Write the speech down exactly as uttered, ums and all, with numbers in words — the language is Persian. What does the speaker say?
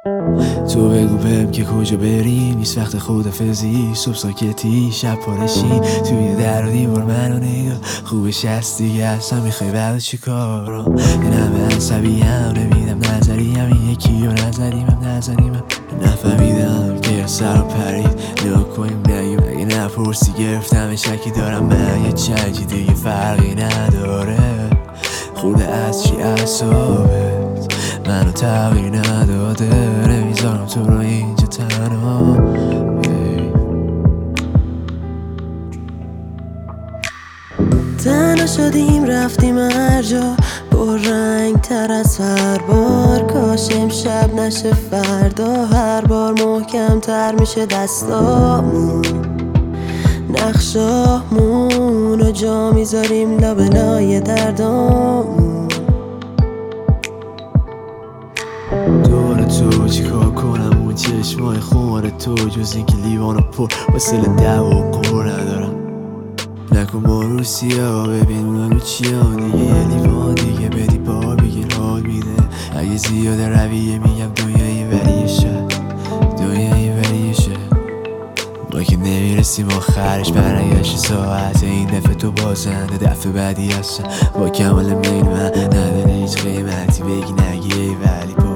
تو بگو بهم که کجا بریم، نیست وقت خدافزی، صبح ساکتی شب پارشیم، توی در و دیوار منو نگاه، خوبش هست دیگه اصلا میخوای بعد چی کارم؟ این همه عصبیم نمیدم نظریم، این یکی رو نزدیم هم نزدیم هم نفهمیدم که یا سر پرید نگاه کنیم نگیم اگه نپرسی گرفتم شکی دارم من یه چنجی دیگه فرقی نداره خورده از چی اعصابت منو تغییر نداده نمیذارم تو رو اینجا تنها تنها شدیم رفتیم هر جا پر رنگ تر از هر بار کاش امشب نشه فردا هر بار محکم تر میشه دستامون نقشامون رو جا میذاریم لابلای دردامون دور تو چیکار کنم اون چشمای خمار تو جز این که لیوانو پر واسه دو و قور ندارم نکن ما رو سیاه ببین اونو چیا دیگه یه لیوان دیگه بدی بار بگیر حال میده اگه زیاده رویه میگم دنیا این وریشه دنیا این وریشه ما که نمیرسیم آخرش برنگشت ساعت این دفعه تو بازنده دفعه بعدی هستم با کمال میل من نداره هیچ قیمتی بگی نگی ای ولی